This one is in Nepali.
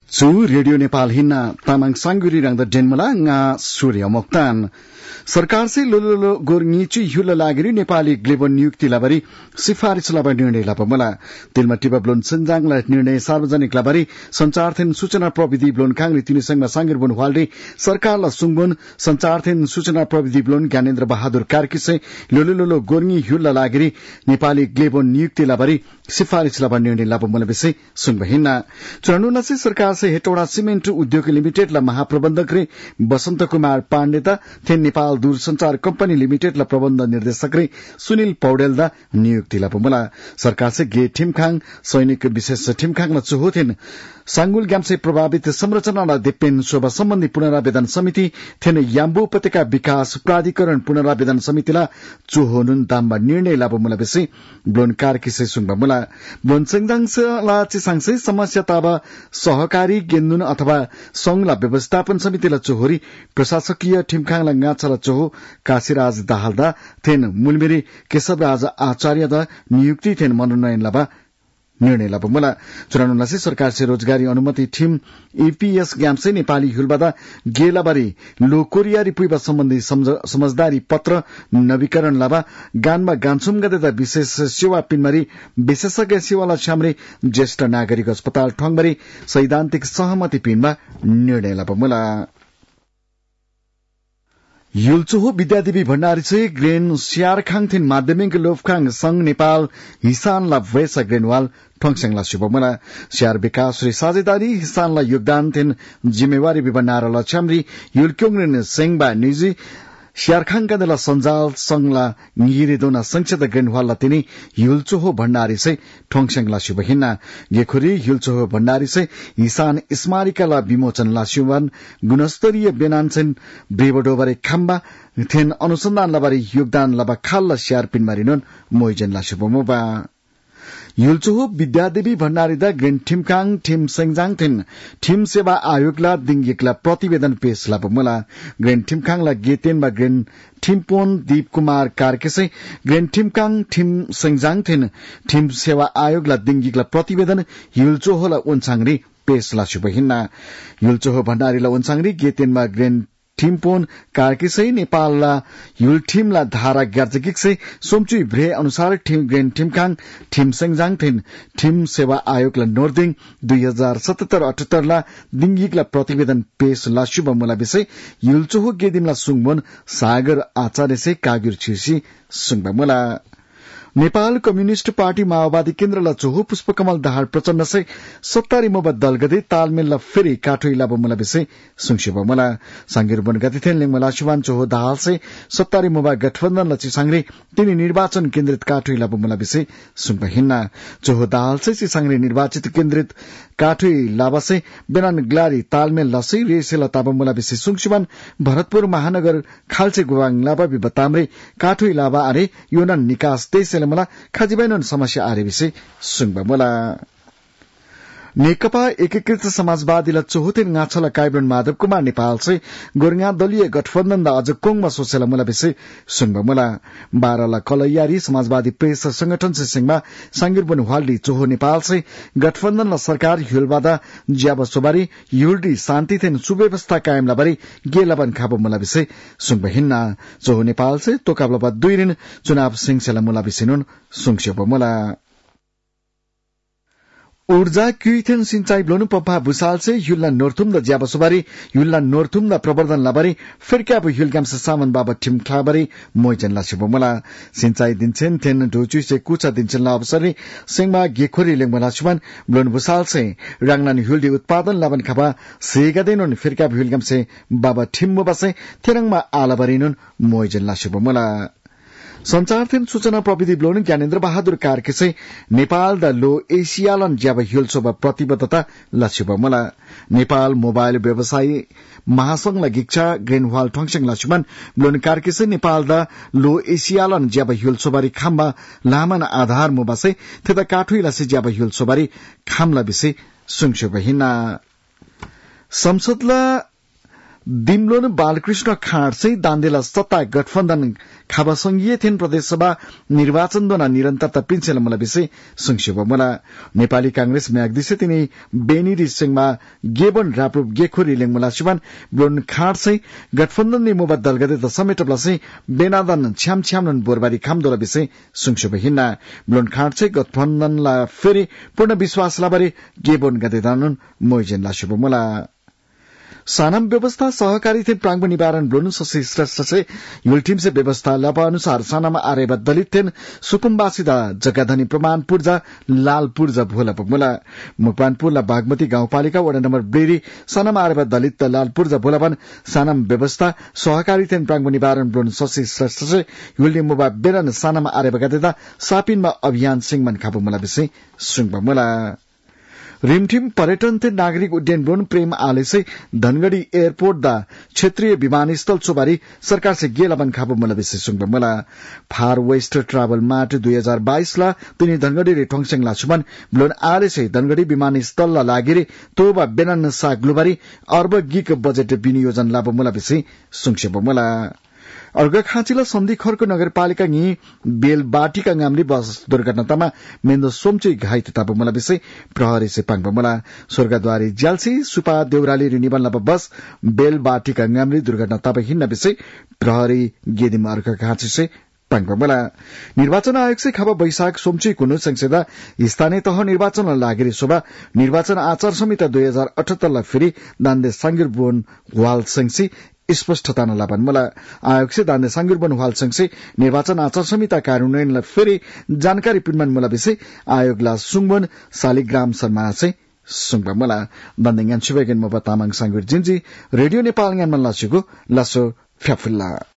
Chu रेडियो नेपाल हिन्ना तामाङ सांगुरी रंग डेनमला nga सूर्य मोक्तान सरकार से लोलो गोरनीची हुल लागरी नेपाली ग्लेबन नियुक्ति लाबरी सिफारिश लाबा निर्णय लाबमला तिलमा टिबा ब्लोन सञ्जाङला निर्णय सार्वजनिक लाबरी संचारथेन सूचना प्रविधि ब्लोन कांग्री तिनी संघमा सांगिरबन वालले सरकारला सुङबन संचारथेन सूचना प्रविधि ब्लोन ज्ञानेन्द्र बहादुर कार्कीसे लोलो गोरनी हुल लागरी नेपाली ग्लेबन नियुक्ति लाबरी सिफारिश लाबा निर्णय लाबमला विषय सुङबहिना चुनानुना से सरकार से हेटौडा सिमेन्ट उद्योग लिमिटेड ला महाप्रबन्धक रे बसन्त कुमार पाण्डेता थेन नेपाल दूरसंचार कंपनी लिमिटेड ला प्रबन्ध निर्देशक रे सुनिल पौडेल दा नियुक्ति ला पमला सरकार से गे ठिमखाङ सैनिक विशेष ठिमखाङ ला चुहोथेन सांगुल ग्यामसे प्रभावित संरचना ला दिपेन शोभा सम्बन्धी पुनरावेदन समिति थेन याम्बु उपत्यका विकास प्राधिकरण पुनरावेदन समिति ला चुहोनुन दाम्बा निर्णय ला पमला बेसी ब्लोन कार्कीसे सुङबा मुला ब्लोन सेङदाङसे ला चिसाङसे समस्या ताबा सहकारी गेन्दुन अथवा संघला व्यवस्थापन समिति ला चोहोरी प्रशासकीय ठिमखाङ ला गाछला चोहो काशीराज दाहालदा थेन मुलमेरी केशवराज आचार्य दा नियुक्ति थेन मनोनयन लाबा निर्णय लाबा मुला चुनाव से सरकार से रोजगारी अनुमति ठिम ईपीएस ग्यामसे नेपाली हुलबादा गेलाबारी लोकोरियारी पुइबा सम्बन्धी समझदारी पत्र नवीकरण लाबा गानमा गान्छुम गदेदा विशेष सेवा पिनमरी विशेषज्ञ सेवाला छाम्रे ज्येष्ठ नागरिक अस्पताल ठङबरी सैद्धान्तिक सहमति पिनमा निर्णय लाबा मुला युलचोहो विद्यादेवी भण्डारी से ग्रेन स्यारखाङथिन माध्यमिक लोफखाङ संघ नेपाल हिसानला वैसा ग्रेनवाल ठोङसेङला शुभमला स्यार विकास रे साझेदारी हिसानला योगदान थिन जिम्मेवारी विबनार लछाम्री युलक्योङरेन सेङबा निजी स्यारखाङकादेला सञ्जाल संघला निहिरेदोना संक्षेत्र ग्रेनवाल तिनी युलचोहो भण्डारी से ठोङसेङला शुभहिना गेखुरी युलचोहो भण्डारी से हिसान स्मारिकाला विमोचन लास्युवन गुणस्तरीय बेनान्छन् ब्रेबडोबारे खम्बा थेन अनुसन्धान लबारी योगदान लबा खाल्ला स्यारपिन मारिनुन मोइजनला शुभमोबा युलचोहो विद्यादेवी भण्डारीदा ग्रेन ठिमखाङ ठिम सेङजाङ थिन ठिम सेवा आयोगला दिङ्गिकला प्रतिवेदन पेश लाबमुला ग्रेन ठिमखाङला गेतेनमा ग्रेन ठिमपोन दीप कुमार कार्केसे ग्रेन ठिमखाङ ठिम सेङजाङ थिन ठिम सेवा आयोगला दिङ्गिकला प्रतिवेदन युलचोहोला ओन्छाङरी पेश लासुबहिना युलचोहो भण्डारीला ओन्छाङरी गेतेनमा ग्रेन ठिमपोन कार्किसै नेपालला युलठिमला धारा ग्यार्जगिकसे सोमचुई भ्रे अनुसार ठिम ग्रेन ठिमखाङ ठिम सेङजाङ थिन ठिम सेवा आयोगला नोर्दिङ 2077-78 ला दिङ्गिकला प्रतिवेदन पेश लासुब मुला विषय युलचोहो गेदिमला सुङमन सागर आचार्य से कागिर छिसी सुङबा मुला नेपाल कम्युनिस्ट पार्टी माओवादी केन्द्रला चोहो पुष्पकमल दाहाल प्रचण्ड से सत्तारी मोबा दल गदे तालमेलला फेरि काठो इलाबो मुला विषय सुङसिबो मुला सांगिर बन गति थेन लेङमला शुभान चोहो दाहाल से सत्तारी मोबा गठबन्धन लची सांग्रे तिनी निर्वाचन केन्द्रित काठो इलाबो मुला विषय सुङबा हिन्ना चोहो दाहाल से सांग्रे निर्वाचित केन्द्रित काठो इलाबा से बेनान ग्लारी तालमेल लसै रेसेला ताबो मुला विषय सुङसिबान भरतपुर महानगर खाल्चे गुवाङ लाबा बिबतामरे काठो इलाबा अरे योनन निकास तेसेला मला खाजिबैनन समस्या आरे विषय सुङबा मला नेकपा एकीकृत समाजवादीला चोहोतेन गाछला काइब्रन माधव कुमार नेपाल से गोर्गा दलीय गठबन्धन दा अझ कोङमा सोसेला मुला विषय सुङबा मुला 12 ला कलैयारी समाजवादी प्रेस संगठन से सिंहमा सांगिरबन वाल्डी चोहो नेपाल से गठबन्धन ला सरकार युलबादा ज्याब सोबारी युल्डी शान्ति थेन सुव्यवस्था कायम लाबारी गेलाबन खाबो मुला विषय सुङबा हिन्ना चोहो नेपाल से तोकाबलबा 2 दिन चुनाव सिंहसेला मुला विषयनुन सुङसेबो मुला ऊर्जा क्युइथेन सिंचाई ब्लोनु पप्पा भुसाल से युल्ला नोर्थुम द ज्याबसुबारी युल्ला नोर्थुम द प्रवर्धन लाबारी फिरक्याब युलगाम से सामन बाबा ठिम खाबारी मोइजन लासिबोमला सिंचाई दिन्छेन थेन ढोचु से कुचा दिन्छेन ला अवसरले सिंहमा गेखोरी लेङमला सुबन ब्लोनु भुसाल से रांगनान युल्डी उत्पादन लाबन खाबा सेगादेनुन फिरक्याब युलगाम से बाबा ठिम बसे थेरङमा आलाबारीनुन मोइजन लासिबोमला संचारथेन सूचना प्रविधि ब्लोन ज्ञानेन्द्र बहादुर कार्केसे नेपाल द लो एशियालन ज्याब हिलसोबा प्रतिबद्धता लक्ष्य मला नेपाल मोबाइल व्यवसायी महासंघ गिक्षा ग्रेनवाल ठोङसेङ लक्ष्मण ब्लोन कार्केसे नेपाल द लो एशियालन ज्याब हिलसोबारी खाम्बा लामन आधार मोबासे थेदा काठुई लसे ज्याब हिलसोबारी खाम्ला विषय सुङसो बहिना संसदला दिमलोन बालकृष्ण खाँड चाहिँ दान्देला सत्ता गठबन्धन खाबा संघीय थिएन प्रदेशसभा निर्वाचन दोना निरन्तरता पिन्छेल मला विषय संक्षेप मला नेपाली कांग्रेस म्याग्दिसे तिनी बेनी रिसिङमा गेबन राप्रुप गेखो रिलेङ मला शिवन ब्लोन खाँड चाहिँ गठबन्धन निमुबा दलगते द समेटबला चाहिँ बेनादन छ्याम बोरबारी खामदोला विषय संक्षेप हिन्ना ब्लोन खाँड चाहिँ गठबन्धनला फेरि पूर्ण विश्वासला बारे गेबन गते दानुन मोइजेनला शुभ मला सानम व्यवस्था सहकारी थिएन प्रांग निवारण ब्लोनु ससे श्रेष्ठ से युलटिम से व्यवस्था लपा अनुसार सानामा आरेबा दलित थिएन सुकुम्बासिदा जग्गाधनी प्रमाण पूर्जा लाल पूर्जा भोला पगमला मुकवानपुरला बागमती गाउँपालिका वडा नम्बर 2 सानामा आरेबा दलित लाल पूर्जा भोलापन सानम व्यवस्था सहकारी थिएन प्रांग निवारण ब्लोनु ससे श्रेष्ठ से युलटिम मुबा बेरन सानामा आरेबा गतेदा सापिनमा अभियान सिंहमन खापु मला विषय सुङबा मला रिमठिम पर्यटन थे नागरिक उड्डयन बोन प्रेम आलेसे धनगढ़ी एयरपोर्ट दा क्षेत्रीय विमानस्थल चोबारी सरकार से गेलाबन खापु मला विशेष सुंग मला फार वेस्ट ट्राभल मार्ट 2022 ला तिनी धनगढ़ी रे ठोंगसेङ लाछुमन ब्लोन आलेसे धनगढ़ी विमानस्थल ला लागिरे तोबा बेनन सा ग्लोबारी अर्ब गिक बजेट विनियोजन लाभ मला विशेष संक्षेप मला अर्घखाँचीला सन्धि खर्क नगरपालिका नि बेलबाटीका गामली बस दुर्घटनामा मेन्दो सोमची घाइते ताप मला विषय प्रहरी से पाङ मला स्वर्गद्वारी ज्याल्सी सुपा देउराली रिनिबन बस बेलबाटीका गामली दुर्घटना ताप हिन्न विषय प्रहरी गेदिम अर्घखाँची से पाङबला निर्वाचन आयोग से खाबा बैशाख सोमची कुनु संसदा स्थानीय तह निर्वाचन लागेरी शोभा निर्वाचन आचार संहिता 2078 ला फेरि दान्दे सांगिर बोन वाल संसी स्पष्टता नलापन मला आयोग से दान्दे सांगिर बोन वाल संसी निर्वाचन आचार संहिता कार्यान्वयनलाई फेरि जानकारी पिन्मन मला विषय आयोगला सुङबन शालिग्राम शर्मा चाहिँ सुङबा मला दान्देङान छुबेगन मबा तामाङ सांगिर जिन्जी रेडियो नेपाल ज्ञान मन लासुको लासो फ्याफुल्ला